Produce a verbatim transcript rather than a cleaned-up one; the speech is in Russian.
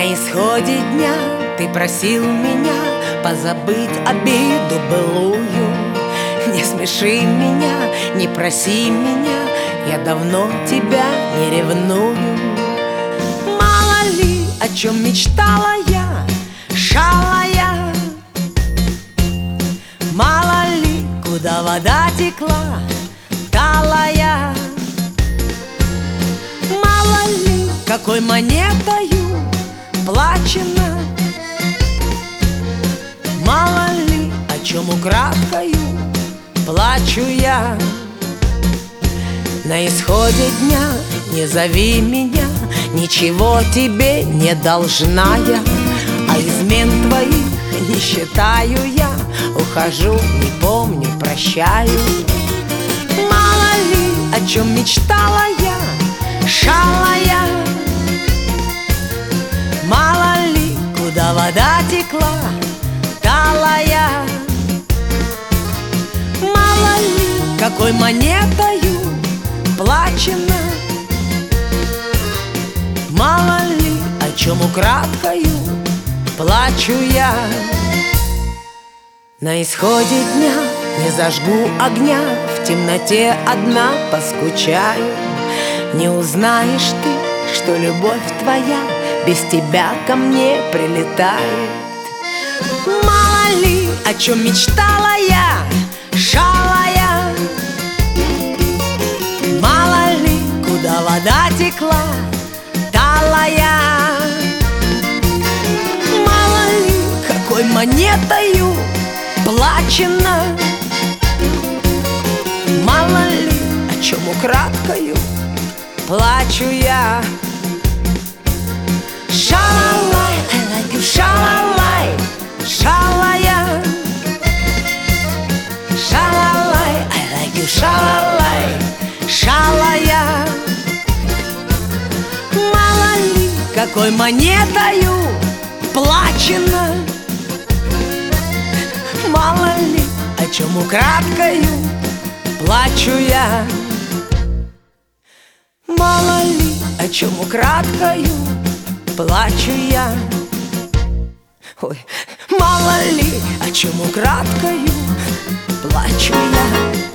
На исходе дня ты просил меня позабыть обиду былую. Не смеши меня, не проси меня, я давно тебя не ревную. Мало ли, о чем мечтала я, шалая. Мало ли, куда вода текла, талая. Мало ли, какой монетою плачено. Мало ли, о чем украдкою плачу я. На исходе дня не зови меня, ничего тебе не должна я. А измен твоих не считаю я, ухожу, не помню, прощаю. Мало ли, о чем мечтала я, шалая. Мало ли, куда вода текла, талая. Мало ли, какой монетою плачено. Мало ли, о чем украдкою плачу я. На исходе дня не зажгу огня, в темноте одна поскучаю. Не узнаешь ты, что любовь твоя без тебя ко мне прилетает. Мало ли, о чем мечтала я, шалая. Мало ли, куда вода текла, талая. Мало ли, какой монетою плачено. Мало ли, о чем украдкою плачу я. Шалалай, I like you, шалалай, шалая. Шалалай, I like you, шалалай, шалая. Мало ли, какой монетою плачено. Мало ли, о чем украдкою плачу я. Мало ли, о чем украдкою плачу я. Ой, мало ли, о чем украдкою плачу я.